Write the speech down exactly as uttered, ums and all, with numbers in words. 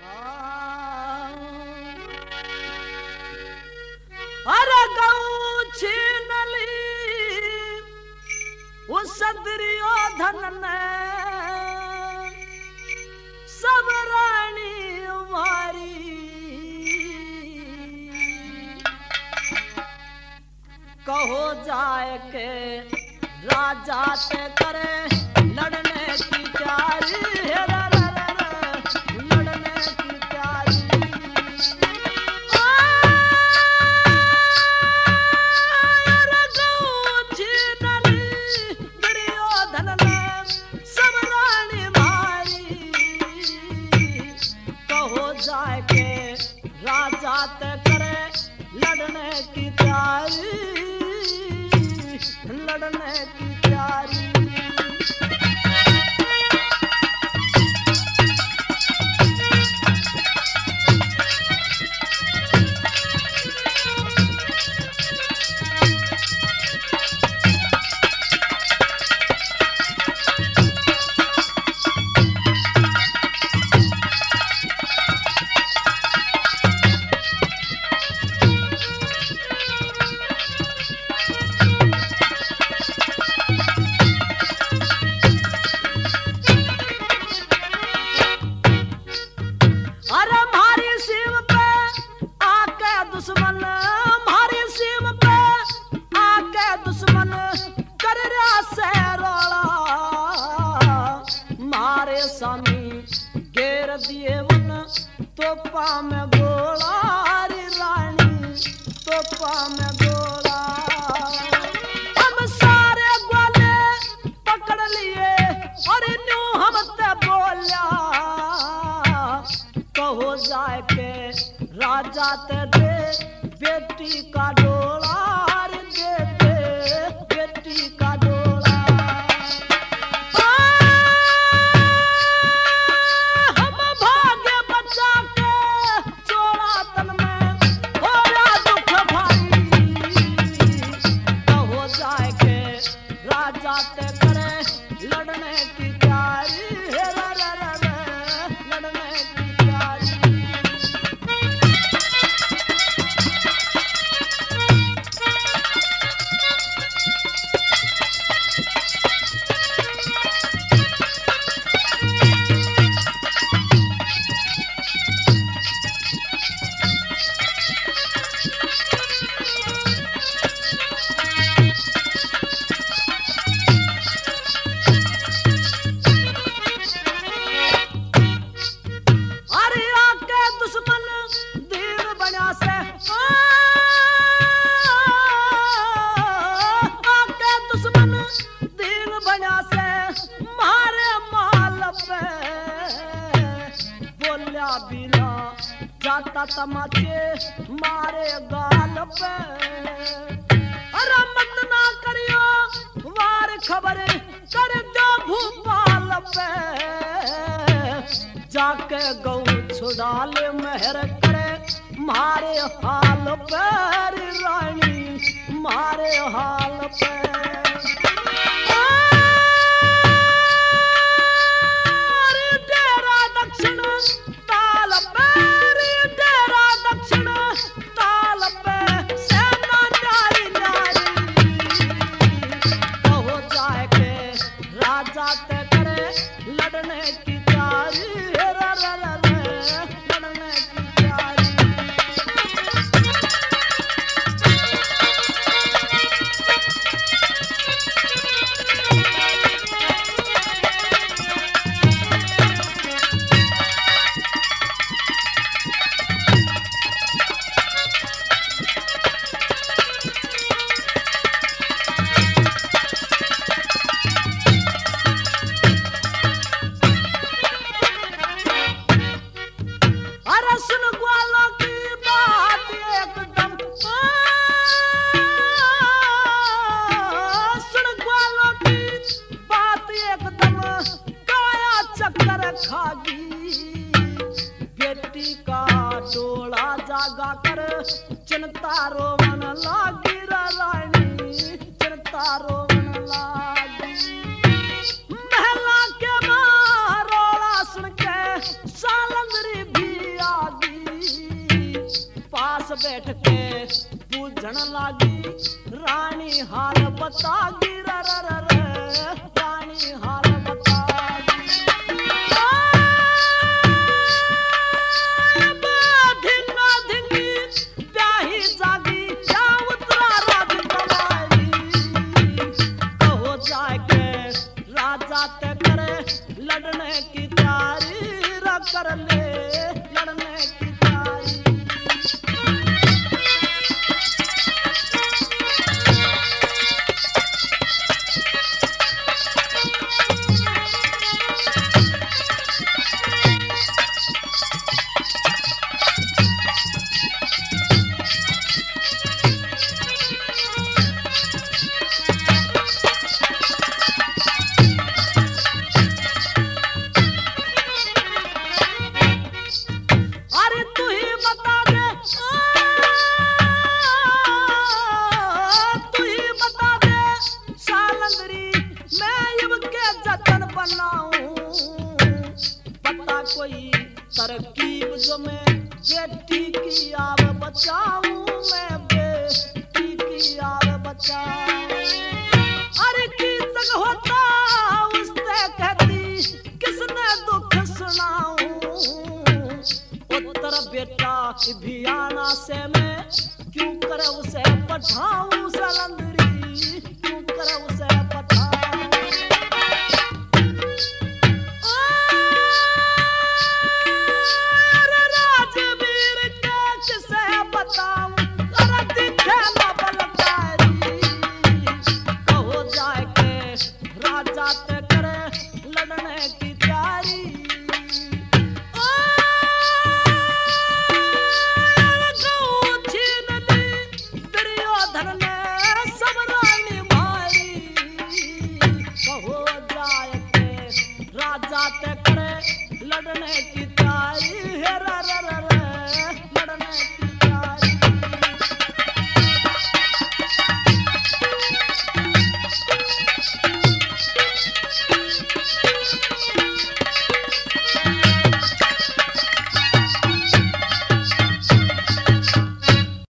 अरे गऊ छीनली उस दुर्योधन ने सब रानी मारी कहो जाए के राजा ते करे लड़ने की तैयारी लड़ने की तैयारी दुर्योधन ने सब रानी मारी कहो जाए के राजा ते करे लड़ने की तैयारी लड़ने की तैयारी तोपा में गोला रे रानी तोपा में गोला हम सारे गोले पकड़ लिए और न्यू हम ते बोलिया कहो जाए के राजा ते दे बेटी का डोला रे दे दे बेटी का डोला जाते करे लड़ने की तैयारी लड़ने की तैयारी बिना जाता तमाचे मारे गाल पे अरे मत ना करियो वार खबर कर दो भूपाल पे जाके गौ छुड़ा ले मेहर करे मारे हाल पे रानी मारे हाल पे जाते करे लड़ने की तैयारी लड़ने की तैयारी बेटी का डोला जागा कर चिंता रोवन लागी रानी चिंता रोवन लागी महला के मारोला सुन के सालंगरी भी बैठ के बूझण लागी रानी हाल बतागी रे रे रे रे, रानी हाल बतागी। धिना धिनी प्याही जागी क्या उतरा राज कमाई, कहो जाके राजा ते करे लड़ने की तैयारी र कर ले लड़ने की तैयारी। अरे तू ही बता दे, तू ही बता दे सालंदरी मैं इनके जतन बनाऊं, पता कोई तरकीब जो मैं बेटी की आव बचाऊं, मैं बेटी की आव बचाऊं। अरे की तक होता उससे कहती किसने दुख सुनाऊं, उत्तर बेटा भियाना से मैं क्यों कर उसे पठाऊं सालंदरी, क्यों कर उसे